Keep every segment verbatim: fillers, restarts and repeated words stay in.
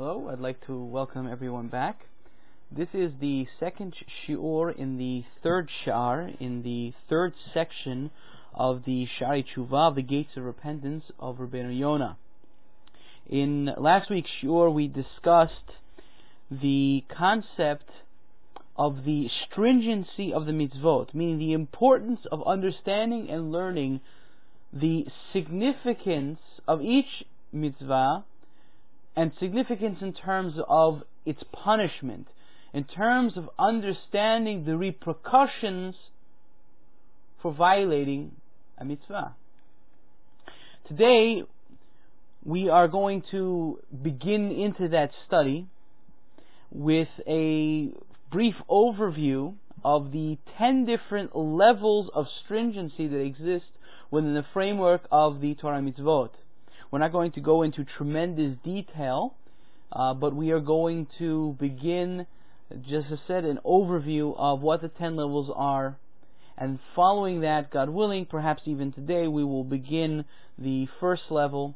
Hello, I'd like to welcome everyone back. This is the second shiur in the third sha'ar, in the third section of the Sha'arei Tshuva, the Gates of Repentance of Rabbeinu Yonah. In last week's shiur, we discussed the concept of the stringency of the mitzvot, meaning the importance of understanding and learning the significance of each mitzvah, and significance in terms of its punishment, in terms of understanding the repercussions for violating a mitzvah. Today, we are going to begin into that study with a brief overview of the ten different levels of stringency that exist within the framework of the Torah mitzvot. We're not going to go into tremendous detail, uh, but we are going to begin, just as I said, an overview of what the ten levels are. And following that, God willing, perhaps even today, we will begin the first level.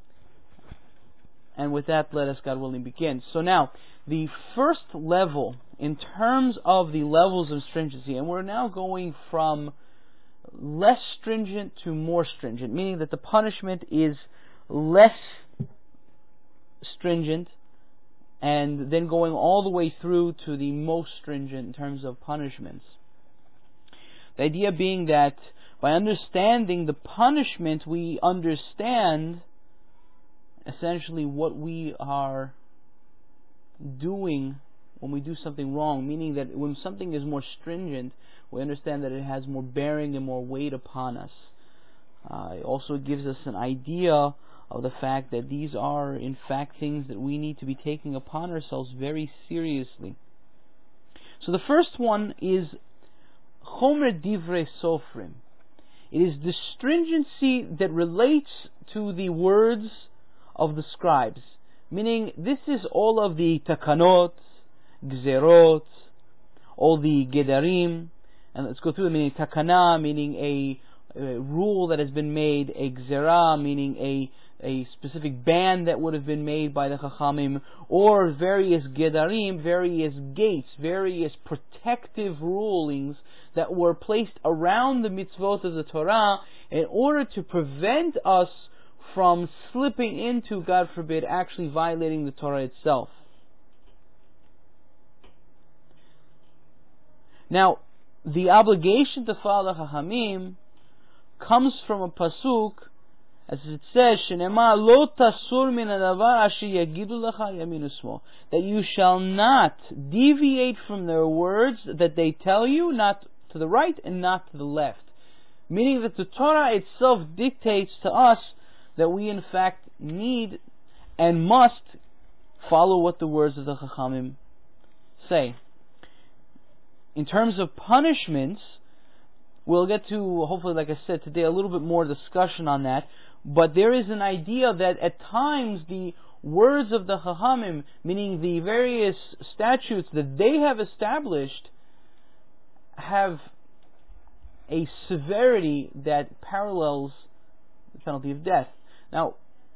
And with that, let us, God willing, begin. So now, the first level, in terms of the levels of stringency, and we're now going from less stringent to more stringent, meaning that the punishment is less stringent, and then going all the way through to the most stringent in terms of punishments. The idea being that by understanding the punishment, we understand essentially what we are doing when we do something wrong, meaning that when something is more stringent, we understand that it has more bearing and more weight upon us. Uh, it also gives us an idea of the fact that these are in fact things that we need to be taking upon ourselves very seriously. So the first one is Chomer Divrei Sofrim. It is the stringency that relates to the words of the scribes, meaning this is all of the takanot, gzerot, all the gedarim, and let's go through them, meaning takana, meaning a, a rule that has been made, a gzera, meaning a a specific ban that would have been made by the Chachamim, or various gedarim, various gates, various protective rulings that were placed around the mitzvot of the Torah in order to prevent us from slipping into, God forbid, actually violating the Torah itself. Now, the obligation to follow the Chachamim comes from a pasuk, as it says, "Shenema lo tasur min hadavar asher yagidu lecha yamin u'shmol," that you shall not deviate from their words that they tell you, not to the right and not to the left. Meaning that the Torah itself dictates to us that we in fact need and must follow what the words of the Chachamim say. In terms of punishments, we'll get to, hopefully, like I said today, a little bit more discussion on that. But there is an idea that at times the words of the Chachamim, meaning the various statutes that they have established, have a severity that parallels the penalty of death. Now,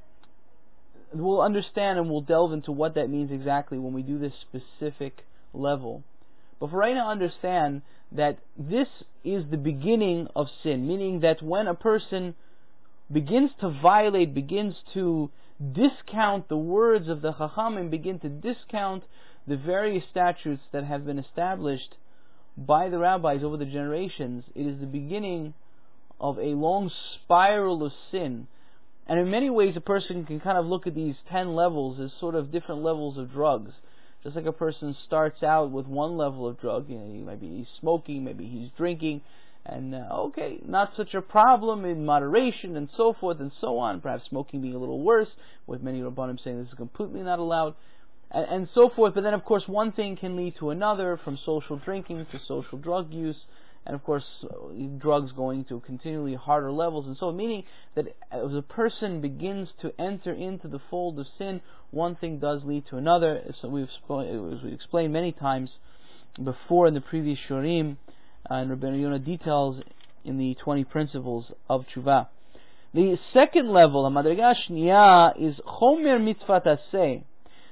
we'll understand and we'll delve into what that means exactly when we do this specific level. But for right now, understand that this is the beginning of sin, meaning that when a person begins to violate, begins to discount the words of the Chachamim, begin to discount the various statutes that have been established by the rabbis over the generations, it is the beginning of a long spiral of sin. And in many ways, a person can kind of look at these ten levels as sort of different levels of drugs. Just like a person starts out with one level of drug, you know, maybe he's smoking, maybe he's drinking, and uh, okay, not such a problem in moderation and so forth and so on, perhaps smoking being a little worse, with many Rabbanim saying this is completely not allowed, and, and so forth. But then of course one thing can lead to another, from social drinking to social drug use, and of course drugs going to continually harder levels, and so meaning that as a person begins to enter into the fold of sin, one thing does lead to another. So we've as we explained many times before in the previous shurim, uh, and Rabbeinu Yonah details in the twenty principles of tshuva. The second level, Madriga Shniya, is Chomer Mitzvat Aseh.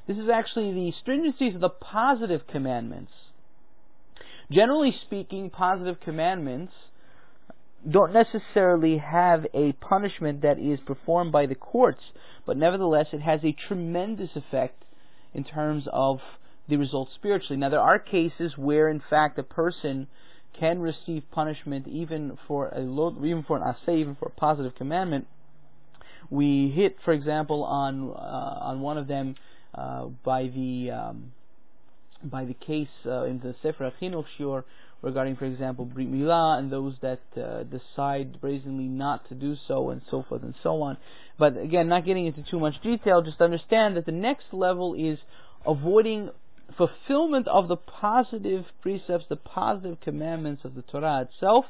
This is actually the stringencies of the positive commandments. Generally speaking, positive commandments don't necessarily have a punishment that is performed by the courts, but nevertheless it has a tremendous effect in terms of the result spiritually. Now there are cases where in fact a person can receive punishment even for a even for an aseh, even for a positive commandment. We hit, for example, on uh, on one of them uh, by the um, by the case uh, in the Sefer HaChinuch Shiur regarding, for example, Brit Milah and those that uh, decide brazenly not to do so, and so forth and so on. But again, not getting into too much detail, just understand that the next level is avoiding fulfillment of the positive precepts, the positive commandments of the Torah itself.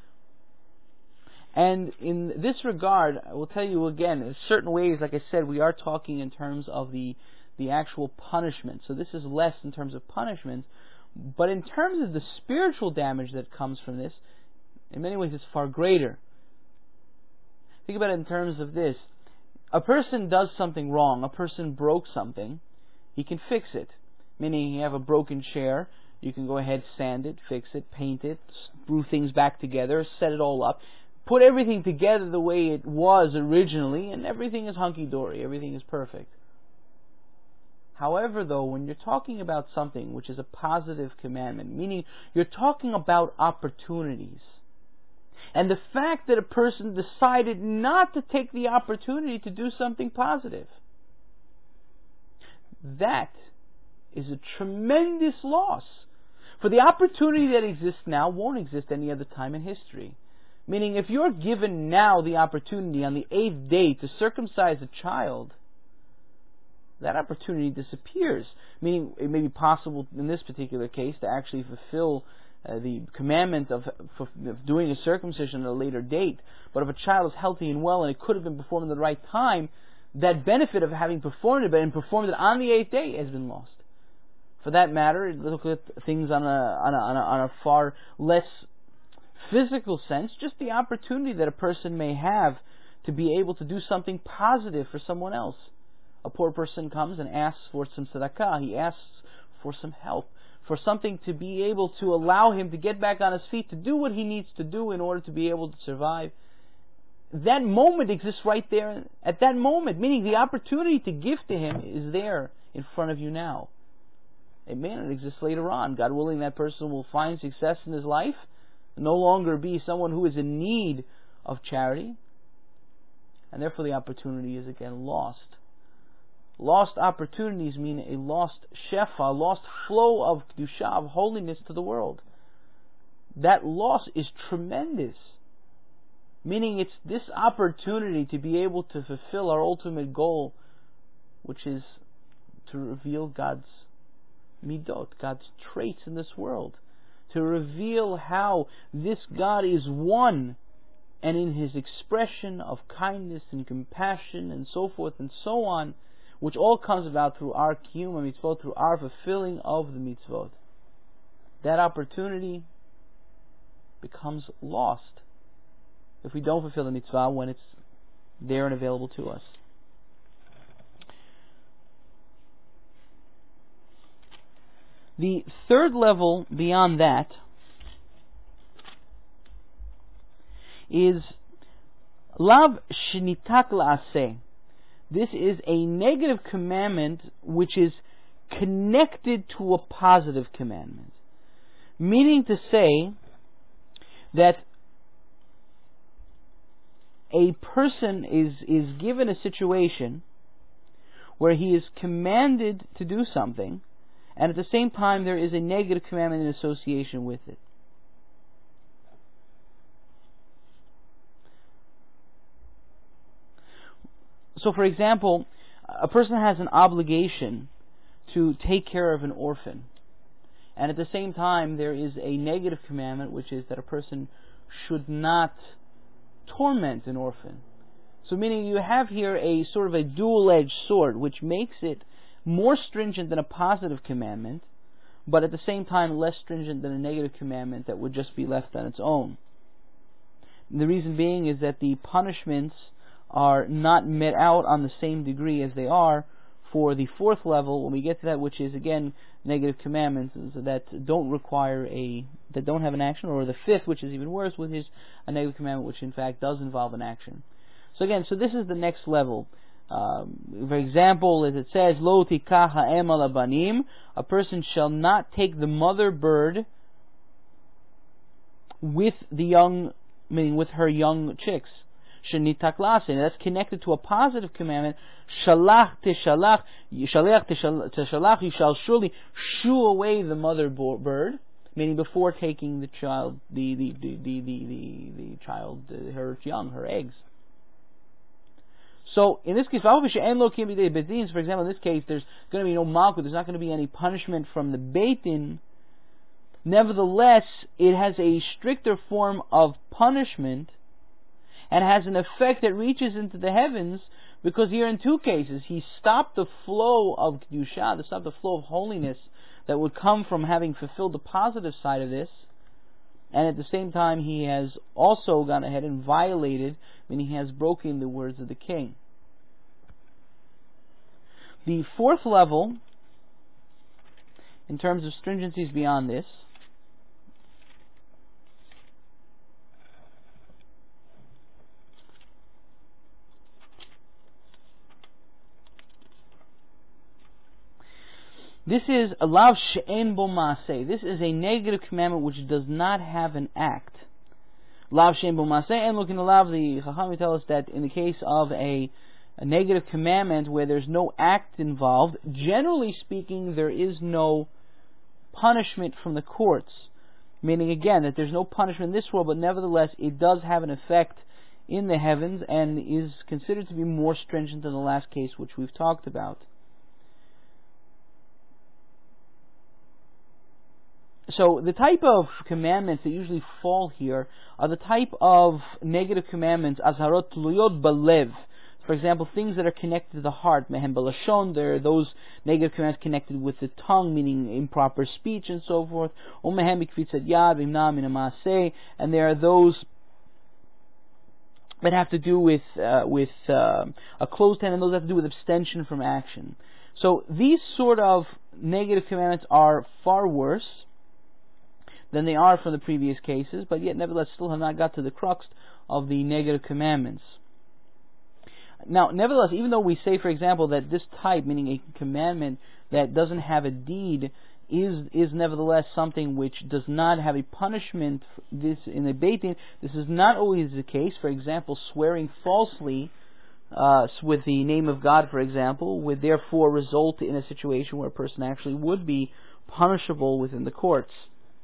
And in this regard, I will tell you again, in certain ways, like I said, we are talking in terms of the the actual punishment. So this is less in terms of punishment, but in terms of the spiritual damage that comes from this, in many ways it's far greater. Think about it in terms of this. A person does something wrong, a person broke something, he can fix it. Meaning you have a broken chair, you can go ahead, sand it, fix it, paint it, screw things back together, set it all up, put everything together the way it was originally, and everything is hunky-dory, everything is perfect. However, though, when you're talking about something which is a positive commandment, meaning you're talking about opportunities, and the fact that a person decided not to take the opportunity to do something positive, that is a tremendous loss. For the opportunity that exists now won't exist any other time in history. Meaning, if you're given now the opportunity on the eighth day to circumcise a child, that opportunity disappears. Meaning, it may be possible in this particular case to actually fulfill uh, the commandment of, of doing a circumcision at a later date. But if a child is healthy and well and it could have been performed at the right time, that benefit of having performed it and performed it on the eighth day has been lost. For that matter, look at things on a on a, on a, on a far less physical sense, just the opportunity that a person may have to be able to do something positive for someone else. A poor person comes and asks for some tzedakah, he asks for some help, for something to be able to allow him to get back on his feet, to do what he needs to do in order to be able to survive. That moment exists right there at that moment, meaning the opportunity to give to him is there in front of you now. It may not exist later on. God willing, that person will find success in his life, no longer be someone who is in need of charity, and therefore the opportunity is again lost. Lost opportunities mean a lost shefa, a lost flow of kedusha, of holiness to the world. That loss is tremendous. Meaning it's this opportunity to be able to fulfill our ultimate goal, which is to reveal God's midot, God's traits in this world. To reveal how this God is one, and in His expression of kindness and compassion and so forth and so on, which all comes about through our kiyum mitzvot, through our fulfilling of the mitzvot. That opportunity becomes lost if we don't fulfill the mitzvah when it's there and available to us. The third level beyond that is lav shenitak la'aseh. This is a negative commandment which is connected to a positive commandment. Meaning to say that a person is, is given a situation where he is commanded to do something, and at the same time there is a negative commandment in association with it. So, for example, a person has an obligation to take care of an orphan, and at the same time there is a negative commandment, which is that a person should not torment an orphan. So, meaning you have here a sort of a dual-edged sword, which makes it more stringent than a positive commandment, but at the same time less stringent than a negative commandment that would just be left on its own. And the reason being is that the punishments are not met out on the same degree as they are for the fourth level, when we get to that, which is again negative commandments that don't require a that don't have an action, or the fifth, which is even worse, which is a negative commandment which in fact does involve an action. So again, so this is the next level. Um, for example, as it says, Lo tikach ha'em al habanim, a person shall not take the mother bird with the young, meaning with her young chicks. Shenitak lasin, that's connected to a positive commandment. Shalach tishalach, shalach tishalach, you shall surely shoo away the mother bird, meaning before taking the child, the the the the the, the, the child, uh, her young, her eggs. So in this case, for example, in this case, there's going to be no malchut, there's not going to be any punishment from the Beit Din. Nevertheless, it has a stricter form of punishment and has an effect that reaches into the heavens, because here in two cases, he stopped the flow of Kedusha, to stop the flow of holiness that would come from having fulfilled the positive side of this, and at the same time he has also gone ahead and violated, meaning he has broken the words of the king. The fourth level, in terms of stringencies beyond this, this is a lav she'en bo maaseh. This is a negative commandment which does not have an act. Lav she'en bo maaseh, and looking at lav, the Chachamim tell us that in the case of a a negative commandment where there's no act involved, generally speaking, there is no punishment from the courts. Meaning, again, that there's no punishment in this world, but nevertheless, it does have an effect in the heavens and is considered to be more stringent than the last case which we've talked about. So the type of commandments that usually fall here are the type of negative commandments, azharot tluyot balev. For example, things that are connected to the heart, mehem balashon, there are those negative commands connected with the tongue, meaning improper speech and so forth. Umehem b'kvitzat yad v'imna min ha'maaseh, and there are those that have to do with uh, with uh, a closed hand, and those that have to do with abstention from action. So these sort of negative commandments are far worse than they are from the previous cases, but yet nevertheless still have not got to the crux of the negative commandments. Now, nevertheless, even though we say, for example, that this type, meaning a commandment that doesn't have a deed, is is nevertheless something which does not have a punishment, this in the Beit Din, this is not always the case. For example, swearing falsely uh, with the name of God, for example, would therefore result in a situation where a person actually would be punishable within the courts.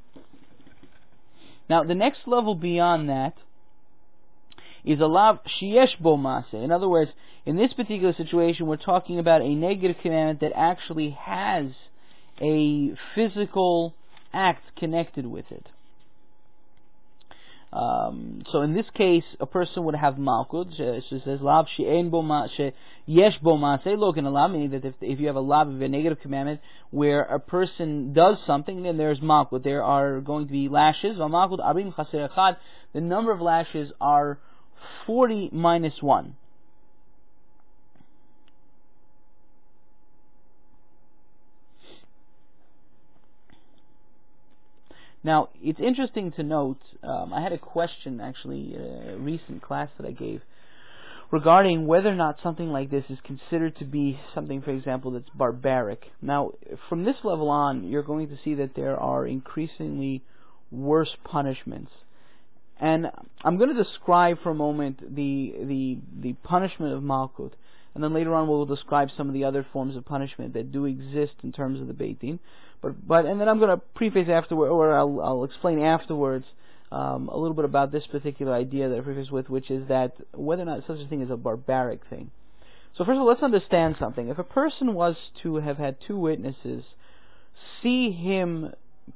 Now, the next level beyond that is a lav sheyesh bo maaseh. In other words, in this particular situation, we're talking about a negative commandment that actually has a physical act connected with it. Um, so in this case, a person would have malchut. It says lav she'en bo maaseh, yesh bo maaseh. Look in a lav, meaning that if, if you have a lav of a negative commandment where a person does something, then there's malchut. There are going to be lashes. Malchut arim chaser echad. The number of lashes are forty minus one. Now, it's interesting to note, um, I had a question actually, a recent class that I gave, regarding whether or not something like this is considered to be something, for example, that's barbaric. Now, from this level on, you're going to see that there are increasingly worse punishments. And I'm going to describe for a moment the the the punishment of malchut, and then later on we'll describe some of the other forms of punishment that do exist in terms of the Beit Din. But but and then I'm going to preface afterward, or I'll I'll explain afterwards um, a little bit about this particular idea that I preface with, which is that whether or not such a thing is a barbaric thing. So first of all, let's understand something. If a person was to have had two witnesses see him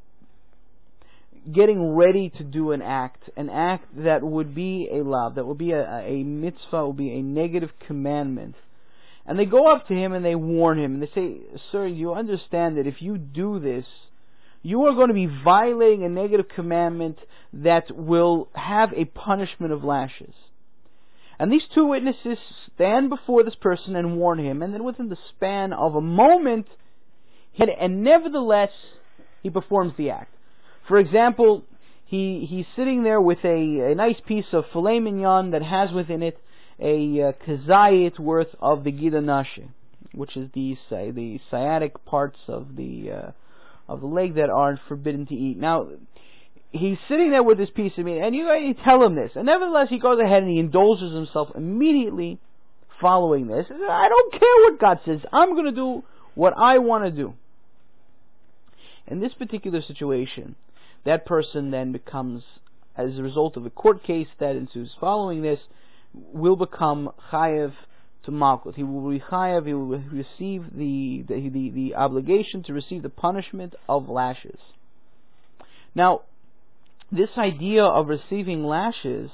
getting ready to do an act, an act that would be a lav, that would be a, a mitzvah, would be a negative commandment, and they go up to him and they warn him, and they say, sir, you understand that if you do this, you are going to be violating a negative commandment that will have a punishment of lashes. And these two witnesses stand before this person and warn him, and then within the span of a moment, he, and nevertheless, he performs the act. For example, he he's sitting there with a, a nice piece of filet mignon that has within it a uh, kazayit worth of the gida nashe, which is the the sciatic parts of the uh, of the leg that are forbidden to eat. Now, he's sitting there with this piece of meat, and you, you tell him this, and nevertheless he goes ahead and he indulges himself immediately following this. He says, I don't care what God says, I'm going to do what I want to do. In this particular situation, that person then becomes, as a result of a court case that ensues following this, will become chayev to malchut. He will be chayev, he will receive the the, the the obligation to receive the punishment of lashes. Now, this idea of receiving lashes,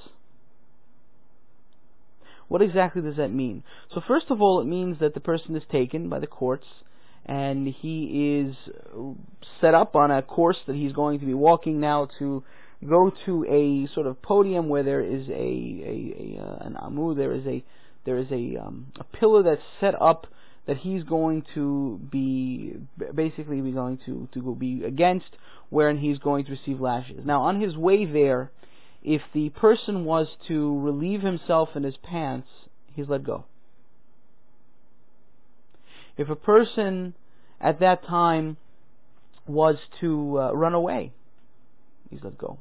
what exactly does that mean? So first of all, it means that the person is taken by the courts and he is set up on a course that he's going to be walking now to go to a sort of podium where there is a, a, a uh, an amud, there is a there is a um, a pillar that's set up that he's going to be basically be going to to go be against, wherein he's going to receive lashes. Now, on his way there, if the person was to relieve himself in his pants, he's let go. If a person at that time was to uh, run away, he's let go.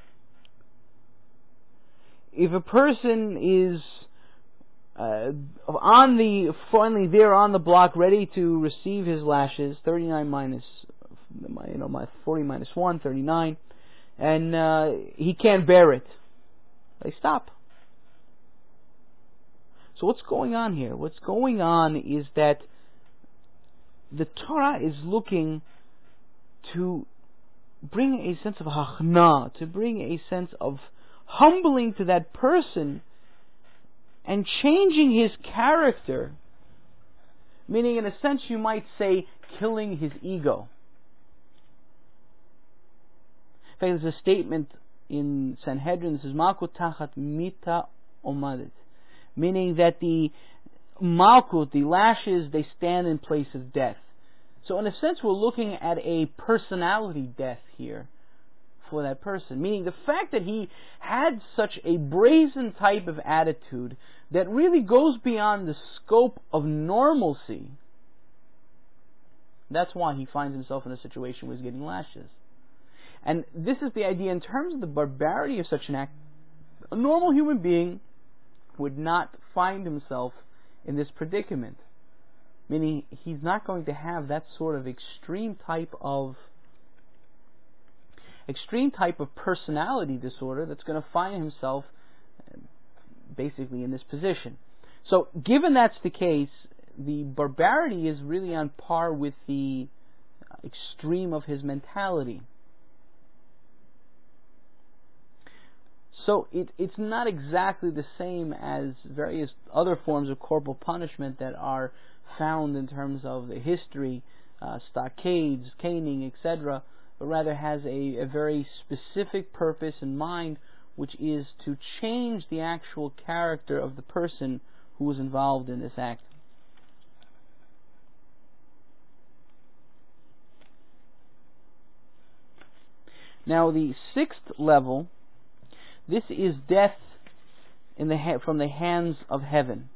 If a person is uh, on the finally there on the block, ready to receive his lashes, thirty-nine minus, you know, my forty minus one, thirty-nine, and uh, he can't bear it, they stop. So what's going on here? What's going on is that the Torah is looking to bring a sense of hachna, to bring a sense of humbling to that person and changing his character, meaning in a sense you might say killing his ego. In fact, there's a statement in Sanhedrin that says Malkut tachat mita omadet, meaning that the Malkut, the lashes, they stand in place of death. So in a sense we're looking at a personality death here for that person, meaning the fact that he had such a brazen type of attitude that really goes beyond the scope of normalcy. That's why he finds himself in a situation where he's getting lashes. And this is the idea in terms of the barbarity of such an act. A normal human being would not find himself in this predicament, meaning he's not going to have that sort of extreme type of extreme type of personality disorder that's going to find himself basically in this position. So given that's the case, the barbarity is really on par with the extreme of his mentality. So it, it's not exactly the same as various other forms of corporal punishment that are found in terms of the history, uh, stockades, caning, et cetera, but rather has a, a very specific purpose in mind, which is to change the actual character of the person who was involved in this act. Now, the sixth level, this is death in the ha- from the hands of heaven.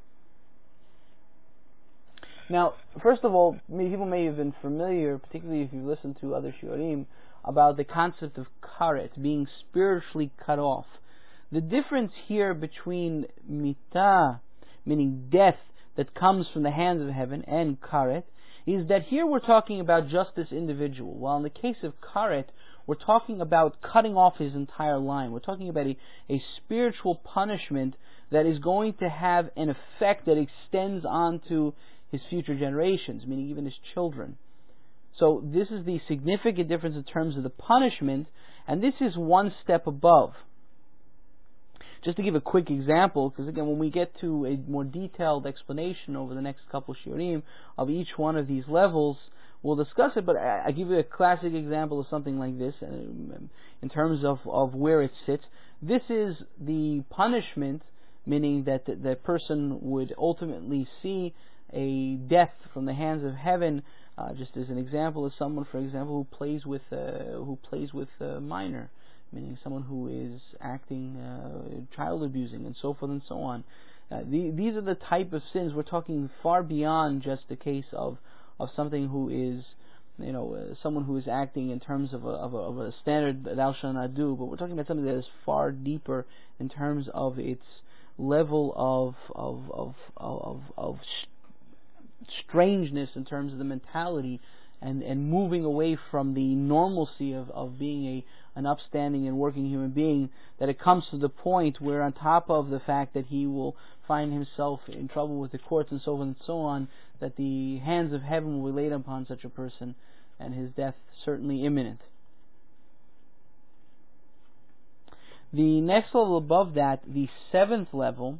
Now, first of all, people may have been familiar, particularly if you've listened to other shiurim, about the concept of karet, being spiritually cut off. The difference here between mitah, meaning death that comes from the hands of heaven, and karet, is that here we're talking about just this individual, while in the case of karet, we're talking about cutting off his entire line. We're talking about a, a spiritual punishment that is going to have an effect that extends onto his future generations, meaning even his children. So this is the significant difference in terms of the punishment, and this is one step above. Just to give a quick example, because again, when we get to a more detailed explanation over the next couple shiurim of each one of these levels, we'll discuss it, but I, I give you a classic example of something like this um, in terms of, of where it sits. This is the punishment meaning that the, the person would ultimately see a death from the hands of heaven. Uh, just as an example, is someone, for example, who plays with uh, who plays with a minor, meaning someone who is acting uh, child abusing and so forth and so on. Uh, the, these are the type of sins. We're talking far beyond just the case of of something who is, you know, uh, someone who is acting in terms of a, of a, of a standard thou shalt not do, but we're talking about something that is far deeper in terms of its level of of of of, of, of strangeness in terms of the mentality, and, and moving away from the normalcy of, of being a an upstanding and working human being, that it comes to the point where, on top of the fact that he will find himself in trouble with the courts and so on and so on, that the hands of heaven will be laid upon such a person, and his death certainly imminent. The next level above that, the seventh level,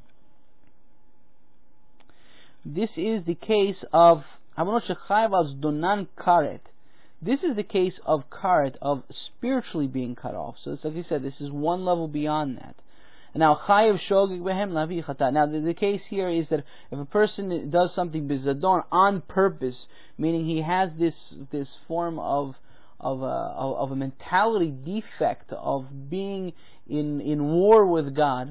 this is the case of Donan Karet. This is the case of Karet, of spiritually being cut off. So it's like I said, this is one level beyond that. And now Chayav Shogeg Behem Lavi Chata. Now the, the case here is that if a person does something bizadon on purpose, meaning he has this this form of of a, of a mentality defect of being in in war with God,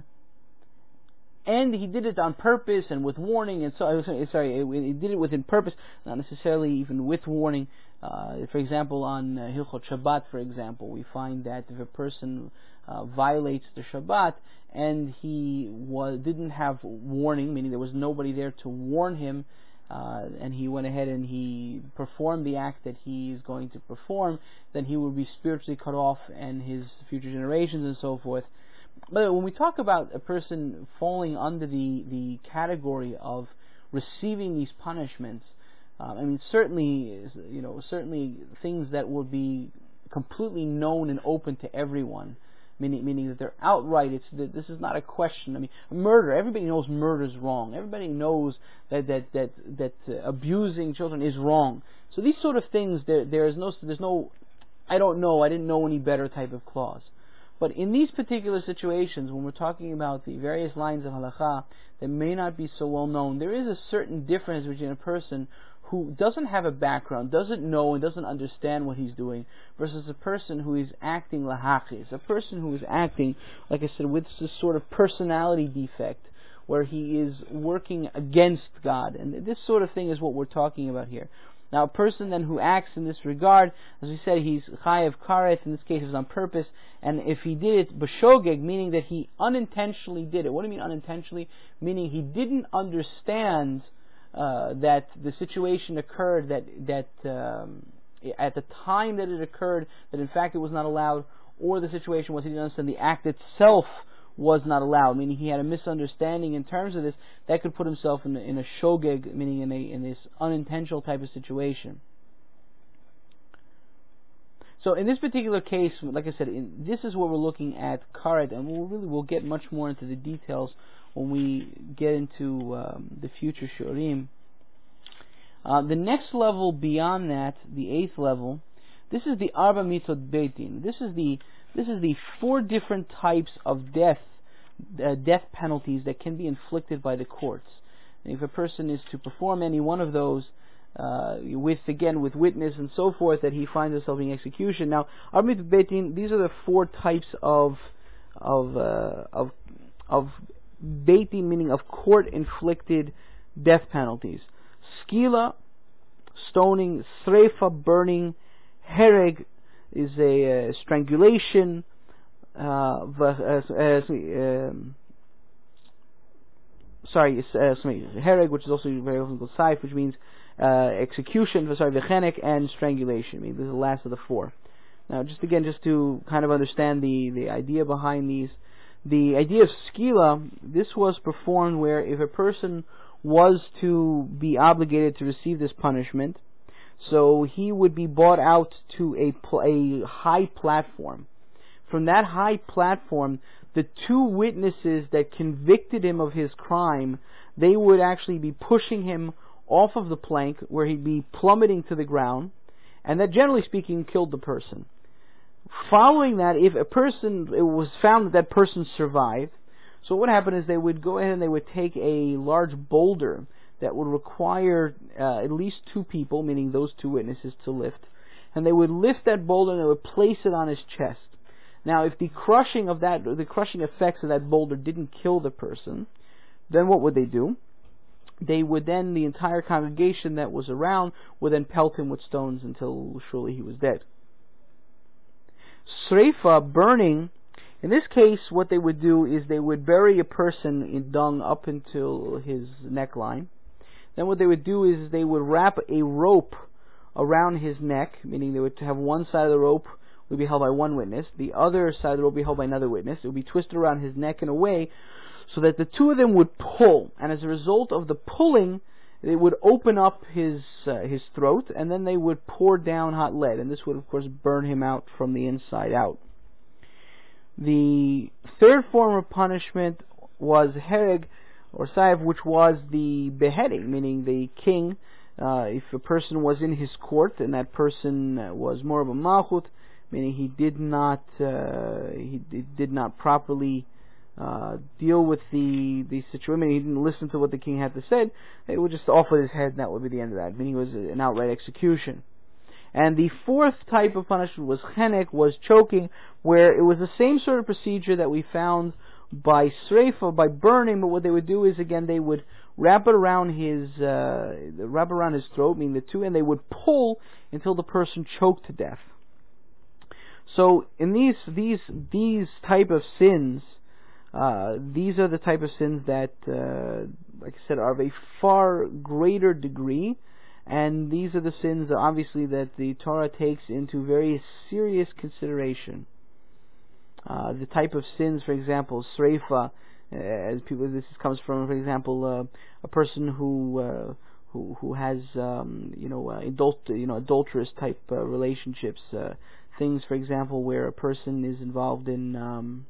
and he did it on purpose and with warning, and so sorry, he did it within purpose, not necessarily even with warning. Uh, for example, on uh, Hilchot Shabbat, for example, we find that if a person uh, violates the Shabbat and he was didn't have warning, meaning there was nobody there to warn him, uh, and he went ahead and he performed the act that he is going to perform, then he will be spiritually cut off, and his future generations and so forth. But when we talk about a person falling under the, the category of receiving these punishments, um, I mean, certainly, you know, certainly things that would be completely known and open to everyone, meaning meaning that they're outright. It's that this is not a question. I mean, murder. Everybody knows murder is wrong. Everybody knows that that that that uh, abusing children is wrong. So these sort of things, there there is no there's no, I don't know, I didn't know any better type of clause. But in these particular situations, when we're talking about the various lines of halakha that may not be so well known, there is a certain difference between a person who doesn't have a background, doesn't know and doesn't understand what he's doing, versus a person who is acting lahachis, a person who is acting, like I said, with this sort of personality defect, where he is working against God. And this sort of thing is what we're talking about here. Now, a person then who acts in this regard, as we said, he's chayav karet, in this case is on purpose, and if he did it b'shogeg, meaning that he unintentionally did it. What do you mean unintentionally? Meaning he didn't understand uh, that the situation occurred, that that um, at the time that it occurred, that in fact it was not allowed, or the situation was he didn't understand the act itself was not allowed, meaning he had a misunderstanding in terms of this, that could put himself in a, in a shogeg, meaning in a in this unintentional type of situation. So in this particular case, like I said, in, this is what we're looking at karet, and we'll really we'll get much more into the details when we get into um, the future shurim. Uh, the next level beyond that, the eighth level, this is the arba mitzot beitin. This is the This is the four different types of death, uh, death penalties that can be inflicted by the courts. And if a person is to perform any one of those, uh, with again with witness and so forth, that he finds himself in execution. Now, Arbit Beitin, these are the four types of of uh, of of Beitin, meaning of court-inflicted death penalties: skila, stoning; sreifa, burning; hereg is a uh, strangulation, uh, uh, uh, um, sorry, uh, hereg, which is also very often called saif, which means uh, execution, sorry, v'chenek, and strangulation. I mean, this is the last of the four. Now, just again, just to kind of understand the, the idea behind these, the idea of skila, this was performed where if a person was to be obligated to receive this punishment, so he would be brought out to a, pl- a high platform. From that high platform, the two witnesses that convicted him of his crime, they would actually be pushing him off of the plank, where he'd be plummeting to the ground, and that, generally speaking, killed the person. Following that, if a person, it was found that that person survived, So what would happen is they would go ahead and they would take a large boulder that would require uh, at least two people, meaning those two witnesses, to lift. And they would lift that boulder and they would place it on his chest. Now, if the crushing of that, the crushing effects of that boulder didn't kill the person, then what would they do? They would then, the entire congregation that was around, would then pelt him with stones until surely he was dead. Sreifa, burning, in this case, what they would do is they would bury a person in dung up until his neckline. Then what they would do is they would wrap a rope around his neck, meaning they would have one side of the rope would be held by one witness, the other side of the rope would be held by another witness. It would be twisted around his neck in a way so that the two of them would pull, and as a result of the pulling, it would open up his uh, his throat, and then they would pour down hot lead, and this would of course burn him out from the inside out. The third form of punishment was hereg, or saif, which was the beheading, meaning the king, uh, if a person was in his court and that person was more of a malchut, meaning he did not uh, he did not properly uh, deal with the the situation, meaning he didn't listen to what the king had to say, they would just off with his head, and that would be the end of that, meaning it was an outright execution. And the fourth type of punishment was chenek, was choking, where it was the same sort of procedure that we found by sreifa, by burning, but what they would do is, again, they would wrap it around his uh, wrap around his throat, meaning the two, and they would pull until the person choked to death. So in these these these type of sins, uh, these are the type of sins that, uh, like I said, are of a far greater degree. And these are the sins, obviously, that the Torah takes into very serious consideration. Uh, the type of sins, for example, sreifa, uh, as people, this comes from, for example, uh, a person who uh, who who has, um, you know, uh, adult, you know, adulterous type uh, relationships. Uh, things, for example, where a person is involved in. Um,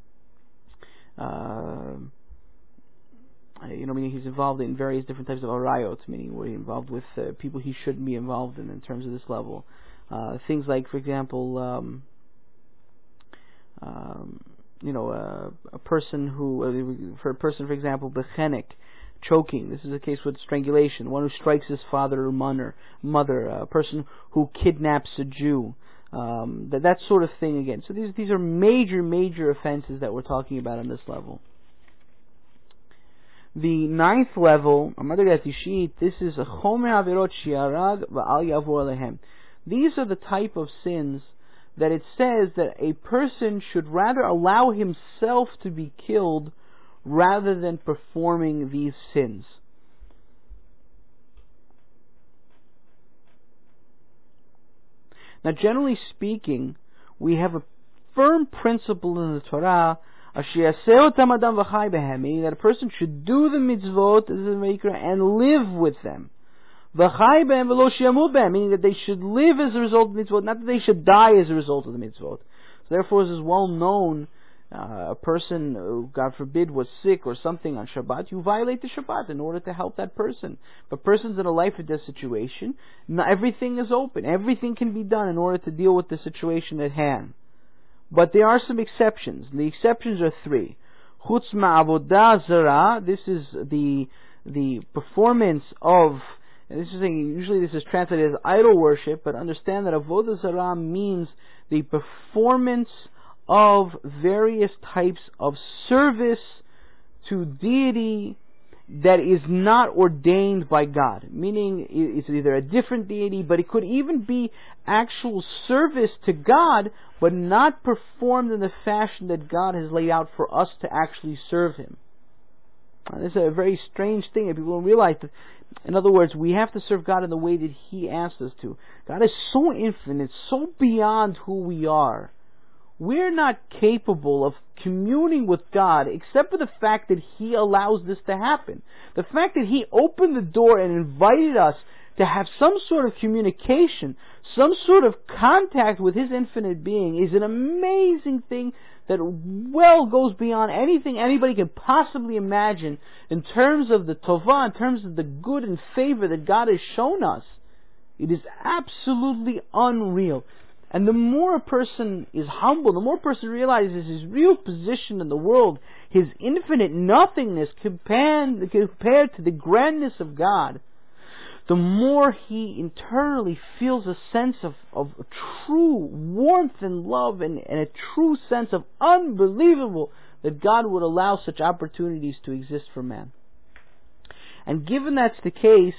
uh, You know, meaning he's involved in various different types of arayot, meaning where he's involved with uh, people he shouldn't be involved in in terms of this level. Uh, things like, for example, um, um, you know, uh, a person who, uh, for a person, for example, bechenek, choking. This is a case with strangulation. One who strikes his father or mother, mother. A person who kidnaps a Jew. Um, that that sort of thing again. So these these are major, major offenses that we're talking about on this level. The ninth level, this is a chomer averot shiarag va'al yavor alehem. These are the type of sins that it says that a person should rather allow himself to be killed rather than performing these sins. Now, generally speaking, we have a firm principle in the Torah meaning that a person should do the mitzvot and live with them. Meaning that they should live as a result of the mitzvot, not that they should die as a result of the mitzvot. So therefore, it is well known, uh, a person who, God forbid, was sick or something on Shabbat, you violate the Shabbat in order to help that person. If a person's in a life or death situation, not everything is open. Everything can be done in order to deal with the situation at hand. But there are some exceptions. The exceptions are three. Chutz ma'avodah zara. This is the the performance of. And this is saying, usually this is translated as idol worship, but understand that avodah zara means the performance of various types of service to deity that is not ordained by God. Meaning, it's either a different deity, but it could even be actual service to God, but not performed in the fashion that God has laid out for us to actually serve Him. Now, this is a very strange thing that people don't realize. That, in other words, we have to serve God in the way that He asked us to. God is so infinite, so beyond who we are. We're not capable of communing with God except for the fact that He allows this to happen. The fact that He opened the door and invited us to have some sort of communication, some sort of contact with His infinite being is an amazing thing that well goes beyond anything anybody can possibly imagine in terms of the tovah, in terms of the good and favor that God has shown us. It is absolutely unreal. And the more a person is humble, the more a person realizes his real position in the world, his infinite nothingness compared, compared to the grandness of God, the more he internally feels a sense of, of true warmth and love and, and a true sense of unbelievable that God would allow such opportunities to exist for man. And given that's the case,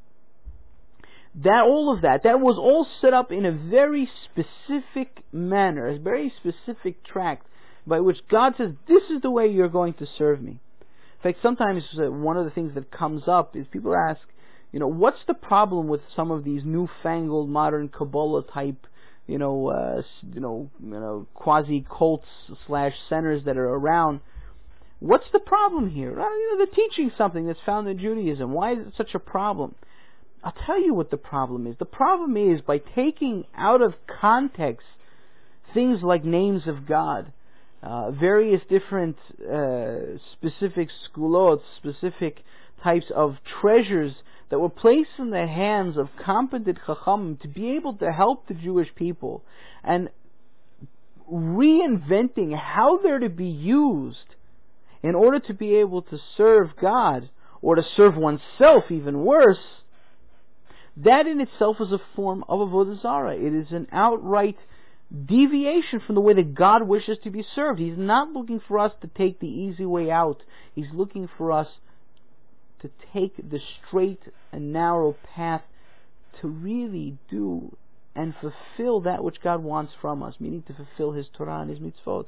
that all of that, that was all set up in a very specific manner, a very specific tract by which God says, this is the way you're going to serve me. In fact, sometimes uh, one of the things that comes up is people ask, you know, what's the problem with some of these newfangled modern Kabbalah type, you know, uh, you know, you know, quasi cults slash centers that are around? What's the problem here? Well, you know, they're teaching something that's found in Judaism. Why is it such a problem? I'll tell you what the problem is. The problem is by taking out of context things like names of God, uh, various different uh, specific skulot, specific types of treasures that were placed in the hands of competent chachamim to be able to help the Jewish people, and reinventing how they're to be used in order to be able to serve God, or to serve oneself even worse. That in itself is a form of avodah zarah. It is an outright deviation from the way that God wishes to be served. He's not looking for us to take the easy way out. He's looking for us to take the straight and narrow path to really do and fulfill that which God wants from us, meaning to fulfill His Torah and His mitzvot.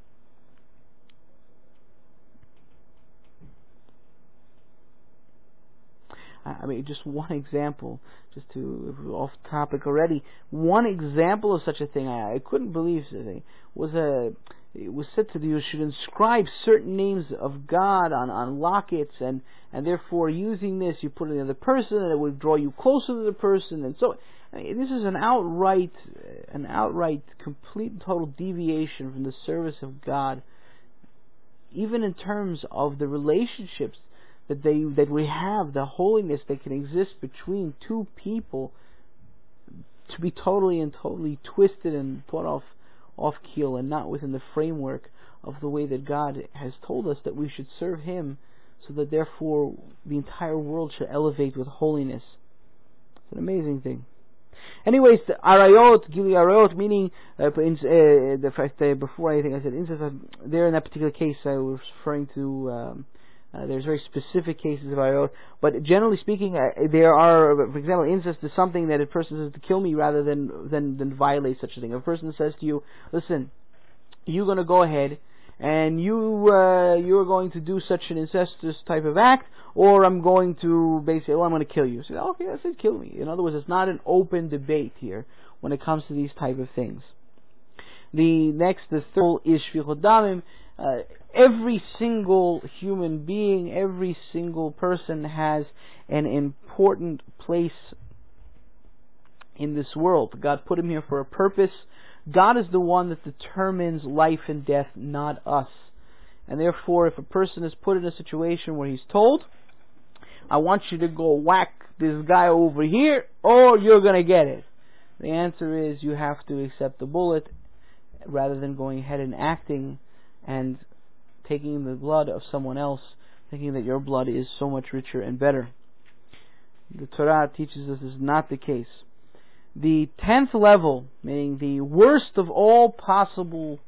I mean, just one example, just to off topic already. One example of such a thing, I, I couldn't believe it was a. It was said to you should inscribe certain names of God on, on lockets, and, and therefore using this you put it in the other person, and it would draw you closer to the person, and so I mean, this is an outright, an outright, complete and total deviation from the service of God, even in terms of the relationships that they that we have, the holiness that can exist between two people, to be totally and totally twisted and put off off keel and not within the framework of the way that God has told us that we should serve Him, so that therefore the entire world should elevate with holiness. It's an amazing thing. Anyways, the arayot, gili arayot, meaning uh, in, uh, the fact uh, before I think I said incest, uh, there in that particular case I was referring to. Um, Uh, there's very specific cases of arayot, but generally speaking, uh, there are, for example, incest is something that a person says to kill me rather than than, than violate such a thing. If a person says to you, "Listen, you're going to go ahead and you uh, you're going to do such an incestuous type of act, or I'm going to basically, oh, I'm going to kill you." So, okay, I said kill me. In other words, it's not an open debate here when it comes to these type of things. The next, the third is shfichut damim. Uh, every single human being, every single person has an important place in this world. God put him here for a purpose. God is the one that determines life and death, not us. And therefore, if a person is put in a situation where he's told, I want you to go whack this guy over here, or you're going to get it, the answer is you have to accept the bullet rather than going ahead and acting and taking the blood of someone else, thinking that your blood is so much richer and better. The Torah teaches us this is not the case. The tenth level, meaning the worst of all possible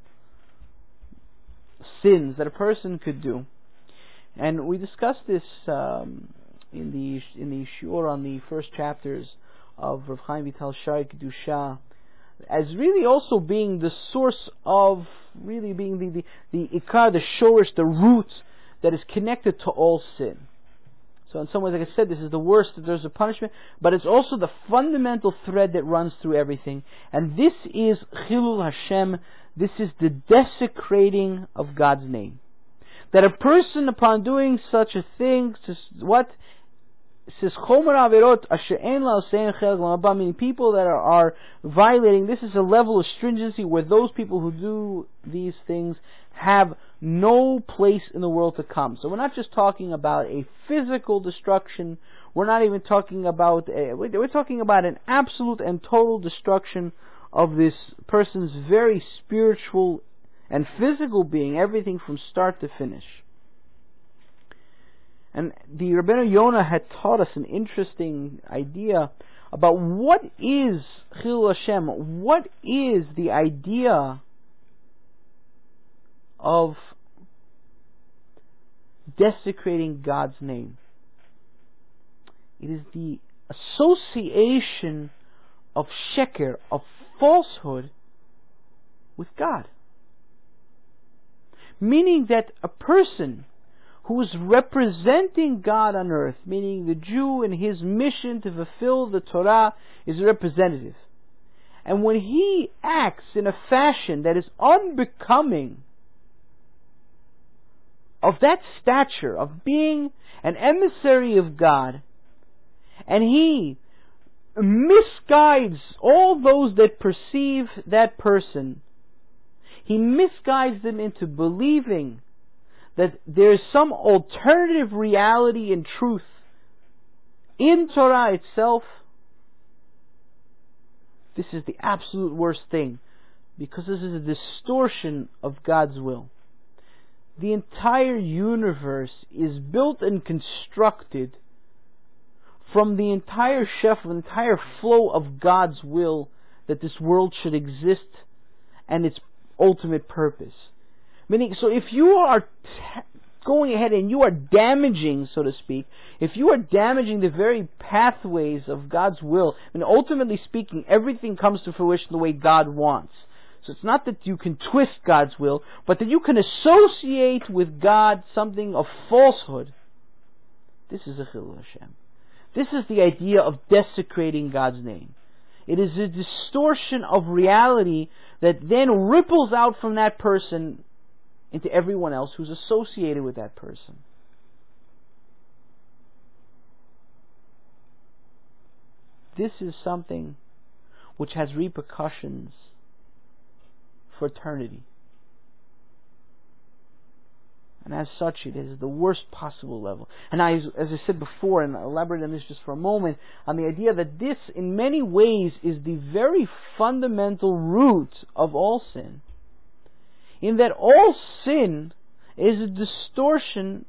sins that a person could do, and we discussed this um, in the in the shiur on the first chapters of Rav Chaim Vital Shari Kedusha, as really also being the source of, really being the, the, the ikar, the shorish, the root that is connected to all sin. So in some ways, like I said, this is the worst, that there's a punishment, but it's also the fundamental thread that runs through everything. And this is Chilul Hashem, this is the desecrating of God's name. That a person, upon doing such a thing, what? Says Chomer Averot Asher Ein La Osein Chelik L'Mabah, meaning people that are, are violating. This is a level of stringency where those people who do these things have no place in the world to come. So we're not just talking about a physical destruction. We're not even talking about a, we're talking about an absolute and total destruction of this person's very spiritual and physical being, everything from start to finish. And the Rabbeinu Yonah had taught us an interesting idea about what is Chilul Hashem, what is the idea of desecrating God's name. It is the association of sheker, of falsehood, with God. Meaning that a person who is representing God on earth, meaning the Jew in his mission to fulfill the Torah, is a representative. And when he acts in a fashion that is unbecoming of that stature, of being an emissary of God, and he misguides all those that perceive that person, he misguides them into believing that there is some alternative reality and truth in Torah itself. This is the absolute worst thing, because this is a distortion of God's will. The entire universe is built and constructed from the entire chef, the entire flow of God's will that this world should exist and its ultimate purpose. Meaning, so if you are t- going ahead and you are damaging, so to speak, if you are damaging the very pathways of God's will, and ultimately speaking, everything comes to fruition the way God wants. So it's not that you can twist God's will, but that you can associate with God something of falsehood. This is a Chilul Hashem. This is the idea of desecrating God's name. It is a distortion of reality that then ripples out from that person into everyone else who's associated with that person. This is something which has repercussions for eternity. And as such, it is the worst possible level. And I, as I said before, and I'll elaborate on this just for a moment, on the idea that this, in many ways, is the very fundamental root of all sin. In that all sin is a distortion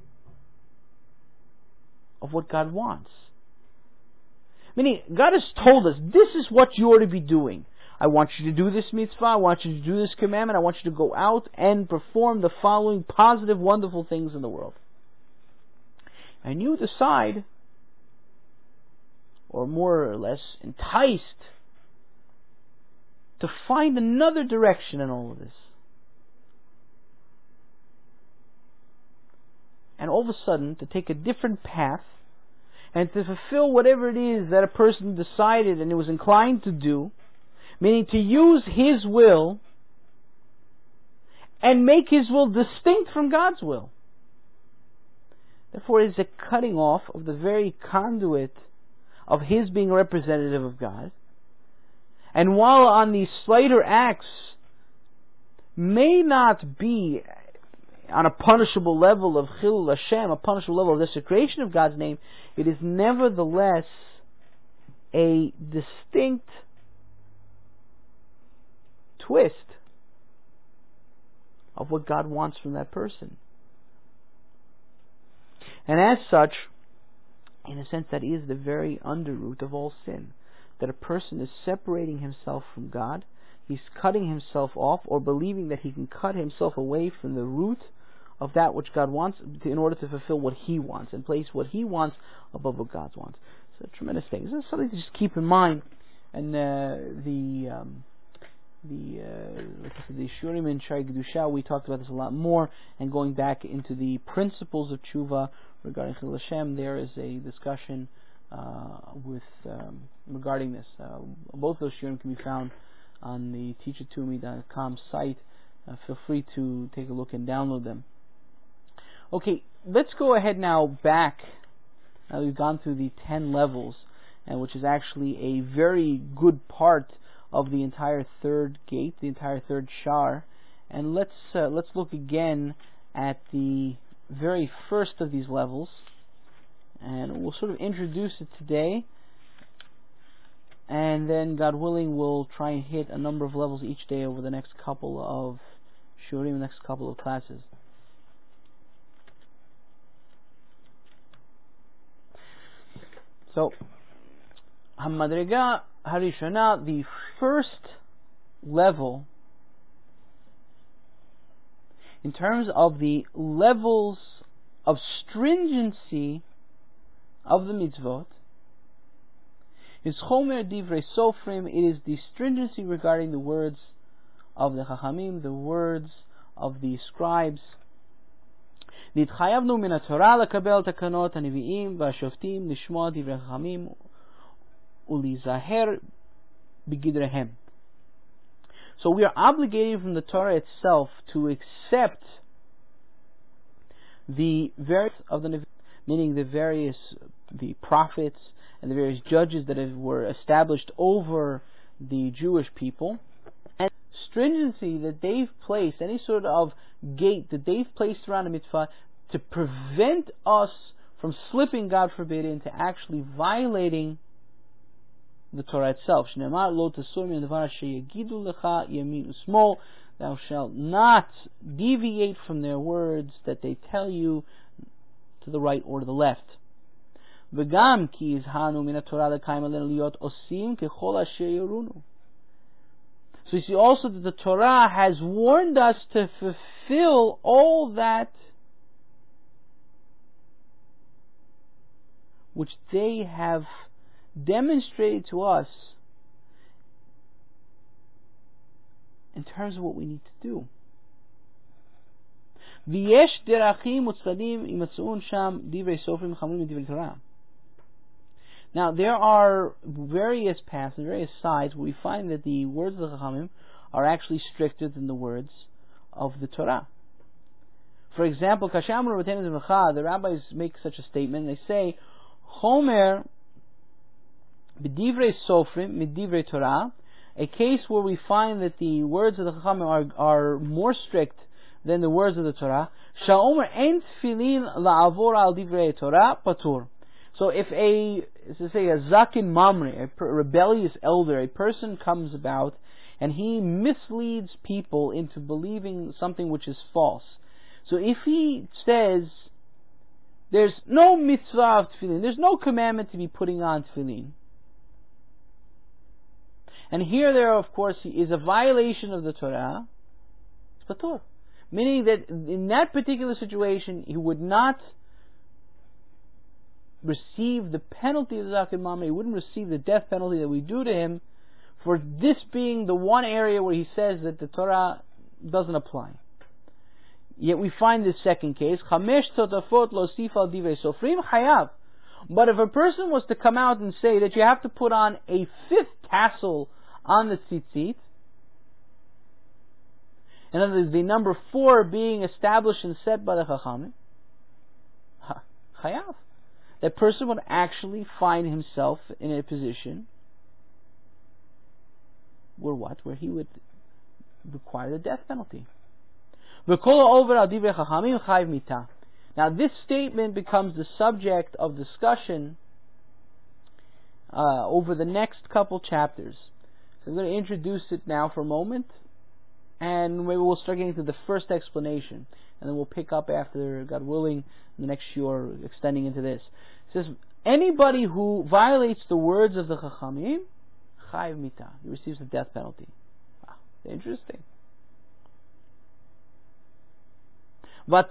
of what God wants. Meaning, God has told us, this is what you are to be doing. I want you to do this mitzvah, I want you to do this commandment, I want you to go out and perform the following positive, wonderful things in the world. And you decide, or more or less enticed, to find another direction in all of this. And all of a sudden, to take a different path, and to fulfill whatever it is that a person decided and was inclined to do, meaning to use his will and make his will distinct from God's will. Therefore, it is a cutting off of the very conduit of his being a representative of God. And while on these slighter acts may not be on a punishable level of Chilul Hashem, a punishable level of desecration of God's name, it is nevertheless a distinct twist of what God wants from that person. And as such, in a sense, that is the very underroot of all sin. That a person is separating himself from God, he's cutting himself off, or believing that he can cut himself away from the root of that which God wants in order to fulfill what he wants, and place what he wants above what God wants. It's a tremendous thing. This is something to just keep in mind. And uh, the um, the uh, like I said, the Shurim and Shari Gedusha, we talked about this a lot more. And going back into the principles of tshuva regarding Chilul Hashem, there is a discussion uh, with um, regarding this. Uh, both those Shurim can be found on the teach it to me dot com site. Uh, feel free to take a look and download them. Okay, let's go ahead now back. Now we've gone through the ten levels, and which is actually a very good part of the entire third gate, the entire third shar. And let's uh, let's look again at the very first of these levels, and we'll sort of introduce it today. and then, God willing, we'll try and hit a number of levels each day over the next couple of shurim, the next couple of classes. So, Hamadrega Harishana, the first level in terms of the levels of stringency of the mitzvot, is Chomer Divrei Sofrim. It is the stringency regarding the words of the Chachamim, the words of the scribes. Nitchayavnu min haTorah lekabel takanot haniviim v'ashoftim lishmoa divrei Chachamim ulizaher b'gidrehem. So we are obligated from the Torah itself to accept the various of the Nevi'im, meaning the various the prophets and the various judges that have, were established over the Jewish people, and stringency that they've placed, any sort of gate that they've placed around the mitzvah to prevent us from slipping, God forbid, into actually violating the Torah itself. Thou shalt not deviate from their words that they tell you to the right or to the left. וגם כי הזהרנו מן התורה לקיים עלינו להיות עושים ככל אשר יורונו. So you see also that the Torah has warned us to fulfill all that which they have demonstrated to us in terms of what we need to do. ויש דרכים וצדדים ימצאון שם דברי סופרים חמורים מדברי תורה. Now there are various paths and various sides where we find that the words of the Chachamim are actually stricter than the words of the Torah. For example, the rabbis make such a statement. They say, Chomer b'divrei sofrim midivrei Torah, a case where we find that the words of the Chachamim are, are more strict than the words of the Torah. Sha'omer ein tefillin la'avor al divrei Torah patur. So if a, to say a zakin mamre, a per, rebellious elder, a person comes about and he misleads people into believing something which is false. So if he says there's no mitzvah of tefillin, there's no commandment to be putting on tefillin, and here there of course is a violation of the Torah, it's patur. Meaning that in that particular situation he would not receive the penalty of the Zakin Mamre, he wouldn't receive the death penalty that we do to him for this being the one area where he says that the Torah doesn't apply. Yet we find this second case, Chamesh Totafot Lo Sifal Divrei Sofrim Hayav. But if a person was to come out and say that you have to put on a fifth tassel on the tzitzit, in other words, the number four being established and set by the Chachamim, Chayav. That person would actually find himself in a position where what? Where he would require the death penalty. Now this statement becomes the subject of discussion uh, over the next couple chapters. So I'm going to introduce it now for a moment, and maybe we'll start getting to the first explanation, and then we'll pick up after, God willing, the next year, extending into this. It says, anybody who violates the words of the Chachamim, chayiv mita, he receives the death penalty. Wow, interesting. Now,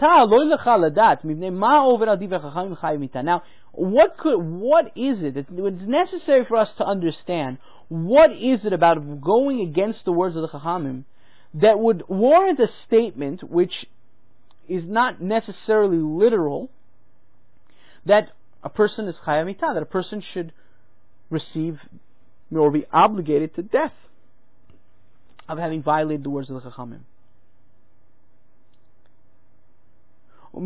what could, what is it? It's necessary for us to understand what is it about going against the words of the Chachamim that would warrant a statement which is not necessarily literal, that a person is chayav mita, that a person should receive or be obligated to death of having violated the words of the Chachamim. And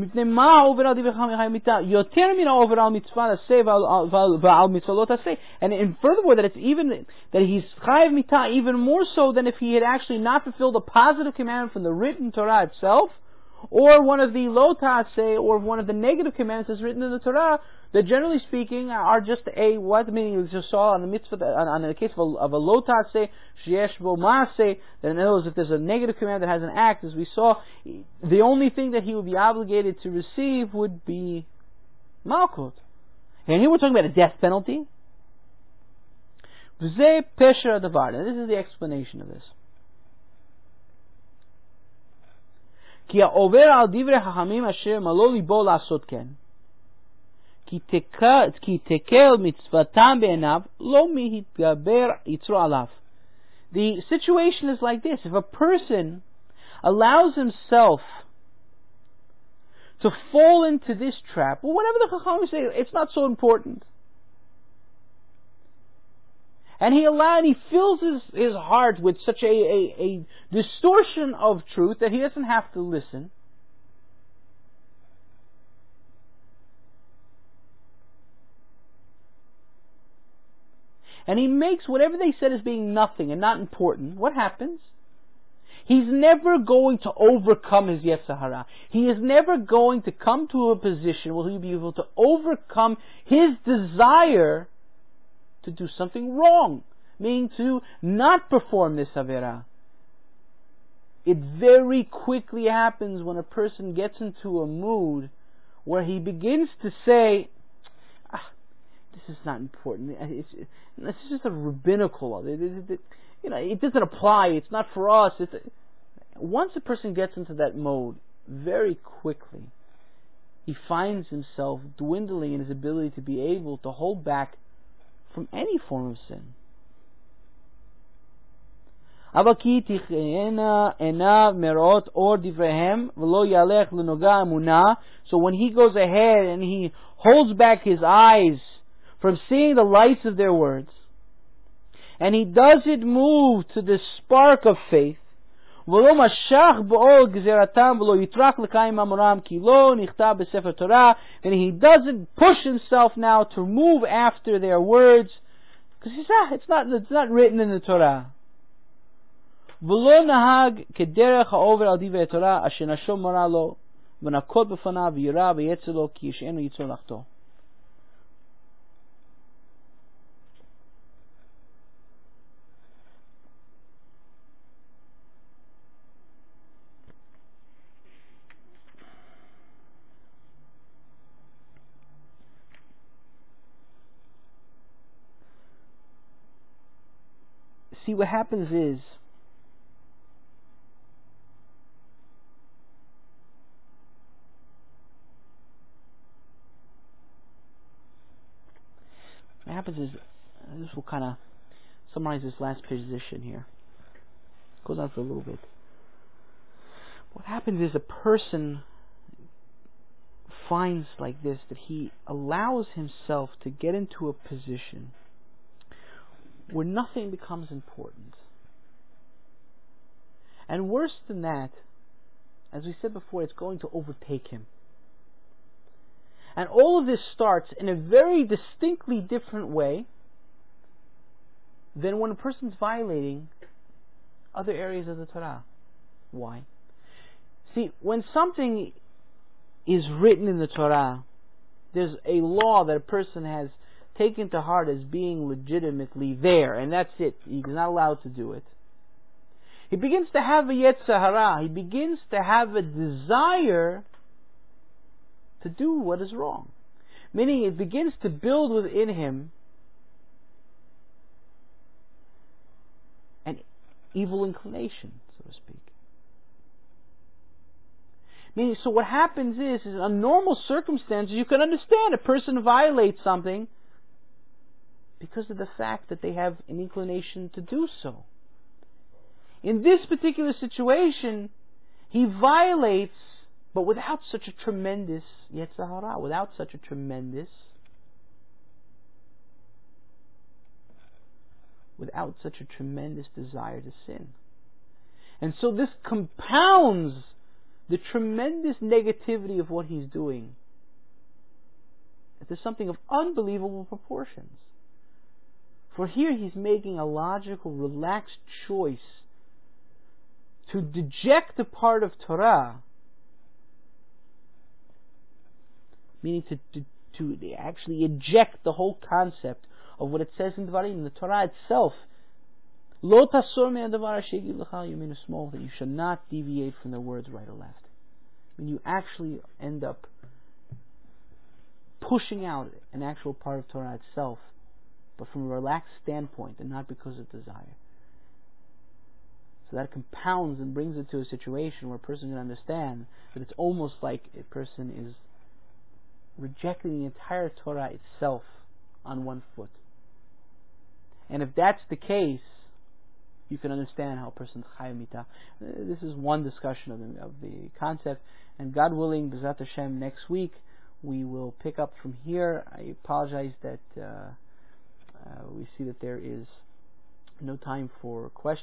in furthermore, that it's even that he's chayav mita even more so than if he had actually not fulfilled a positive commandment from the written Torah itself, or one of the lo ta'aseh, or one of the negative commandments that's written in the Torah, that generally speaking are just a, what meaning we just saw on the mitzvah, on, on the case of a, of a lo ta'aseh, sheyesh bo ma'aseh, that in other words, if there's a negative command that has an act, as we saw, the only thing that he would be obligated to receive would be malchut. And here we're talking about a death penalty. V'zeh pesher hadavar. Now this is the explanation of this. Ki ha'over al divrei hachamim asher malo libo la'asot ken. Ki tekel mitzvatam be'enav lo mihitgaber yitro alav. The situation is like this. If a person allows himself to fall into this trap, well, whatever the Chachamim say, it's not so important. And he allows, he fills his, his heart with such a, a, a distortion of truth that he doesn't have to listen. And he makes whatever they said as being nothing and not important. What happens? He's never going to overcome his Yetzer Hara. He is never going to come to a position where he'll be able to overcome his desire to do something wrong, meaning to not perform this Avera. It very quickly happens when a person gets into a mood where he begins to say, ah, this is not important. It's, it's just a rabbinical law. It, it, it, you know, it doesn't apply. It's not for us. It's, once a person gets into that mode, very quickly, he finds himself dwindling in his ability to be able to hold back from any form of sin. So when he goes ahead and he holds back his eyes from seeing the lights of their words, and he doesn't move to the spark of faith, and he doesn't push himself now to move after their words, because he says, ah, it's not, it's not written in the Torah. See, what happens is, what happens is, this will kind of summarize this last position here. It goes on for a little bit. What happens is a person finds like this, that he allows himself to get into a position where nothing becomes important. And worse than that, as we said before, it's going to overtake him. And all of this starts in a very distinctly different way than when a person's violating other areas of the Torah. Why? See, when something is written in the Torah, there's a law that a person has taken to heart as being legitimately there, and that's it. He's not allowed to do it. He begins to have a Yetzer Hara. He begins to have a desire to do what is wrong. Meaning it begins to build within him an evil inclination, so to speak. Meaning, so what happens is, is in normal circumstances, you can understand a person violates something because of the fact that they have an inclination to do so. In this particular situation, he violates, but without such a tremendous Yetzer Hara, without such a tremendous, without such a tremendous desire to sin. And so this compounds the tremendous negativity of what he's doing. There's something of unbelievable proportions. For here he's making a logical, relaxed choice to deject a part of Torah meaning to, to, to actually eject the whole concept of what it says in Dvarim, the Torah itself. Lo tasor min hadavar asher yagid lecha yaminu shmol, that you should not deviate from the words right or left. When you actually end up pushing out an actual part of Torah itself, but from a relaxed standpoint and not because of desire. So that compounds and brings it to a situation where a person can understand that it's almost like a person is rejecting the entire Torah itself on one foot. And if that's the case, you can understand how a person's chayav mitah. This is one discussion of the, of the concept, and God willing, B'ezrat Hashem, next week we will pick up from here. I apologize that uh, uh, we see that there is no time for questions.